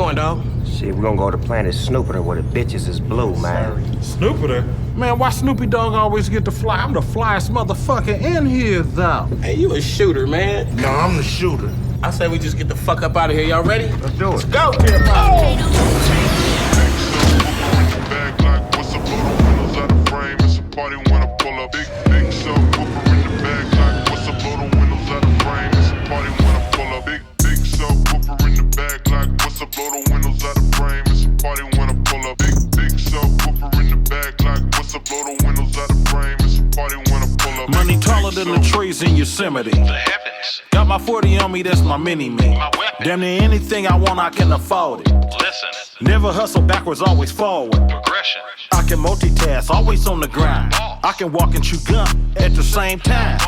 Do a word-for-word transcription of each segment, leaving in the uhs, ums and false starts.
going, dog? Shit, we're gonna go to Planet Snoopiter where the bitches is blue, man. Snoopiter? Man, why Snoopy Dogg always get to fly? I'm the flyest motherfucker in here, though. Hey, you a shooter, man. No, I'm the shooter. I say we just get the fuck up out of here. Y'all ready? Let's do it. Let's go. Oh. Party when I pull up, big, big subwoofer in the bag, like what's up, blow the windows out the frame. It's a party when I pull up, big, big subwoofer in the bag, like what's up, blow the windows out the frame. It's a party when I pull up, big, big subwoofer in the bag, like what's up, blow the windows out the frame. It's a party when I pull up. Money taller than the trees in Yosemite. The heavens. Got my forty on me, that's my mini-me. My weapon. Damn near anything I want, I can afford it. Listen. Never hustle backwards, always forward. Progression. I can multitask, always on the grind. I can walk and chew gum at the same time.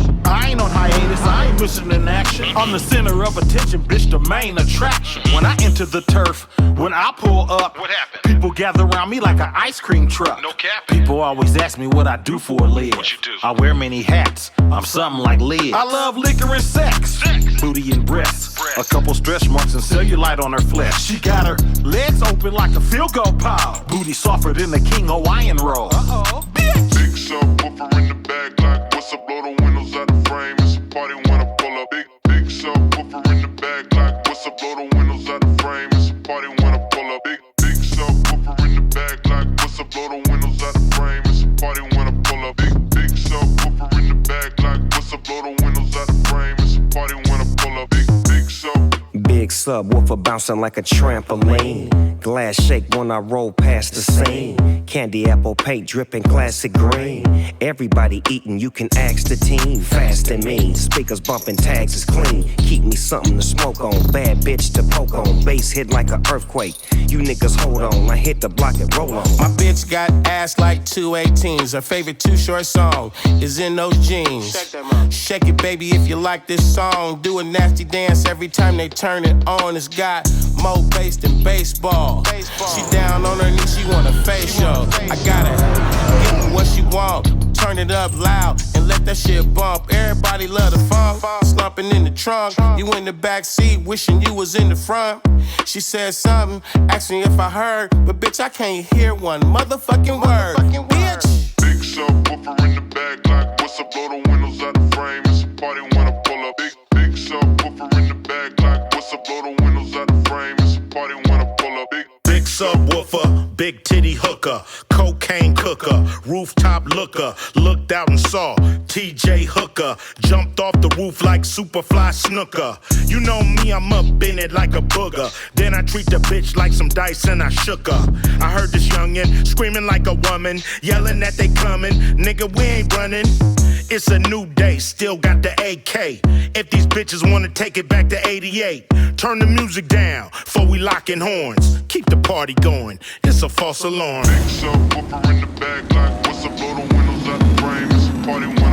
I ain't on hiatus, I ain't missing in action. I'm the center of attention, bitch, the main attraction. When I enter the turf, when I pull up, what happened? People gather around me like an ice cream truck. No cap. People always ask me what I do for a live. What you do? I wear many hats, I'm something like Liz. I love liquor and sex, sex. Booty and breasts, breasts. A couple stretch marks and cellulite on her flesh. She got her legs open like a field goal pile. Booty softer than the King Hawaiian roll. Uh-oh, bitch. Big subwoofer in the bag, like what's up, blow the windows out the frame. It's a party when I pull up, big, big subwoofer in the bag, like what's up, blow the windows out the frame. It's a party when I pull up, big, big subwoofer in the bag, like what's up, blow the windows out the frame. It's a party when I pull up, big, big subwoofer in the bag, like what's up, blow the windows out the frame. It's a party when I pull up, big, big sub. Big subwoofer bouncing like a trampoline. Glass shake when I roll past the scene. Candy apple paint dripping classic green. Everybody eating, you can ask the team. Fast and mean, speakers bumping, tags is clean. Keep me something to smoke on, bad bitch to poke on. Bass hit like an earthquake. You niggas hold on, I hit the block and roll on. My bitch got ass like two eighteens. Her favorite Too Short song is In Those Jeans. Shake it, baby, if you like this song. Do a nasty dance every time they turn it on. It's got more bass than baseball. baseball. She down on her knees, she want a facial. I gotta give her what she want. Turn it up loud and let that shit bump. Everybody love the funk. Slumping in the trunk. You in the back seat, wishing you was in the front. She said something, asked me if I heard, but bitch, I can't hear one motherfucking word. Motherfucking bitch. Big subwoofer in the bag, like what's up, blow the windows out the frame. It's a party when I pull up. Big, big subwoofer in the bag, like what's up, blow the windows out the frame. It's a party when I pull up. Big, big subwoofer, big titty hooker, cocaine cooker, rooftop looker, looked out and saw T J Hooker, jumped off the roof like Superfly Snooker. You know me, I'm up in it like a booger. Then I treat the bitch like some dice and I shook her. I heard this youngin' screaming like a woman, yelling that they coming. Nigga, we ain't running. It's a new day, still got the A K. If these bitches wanna take it back to eighty-eight, turn the music down before we lockin' horns. Keep the party going, it's a false alarm. Big subwoofer in the bag, like what's up, blow the windows out the frame. It's a party when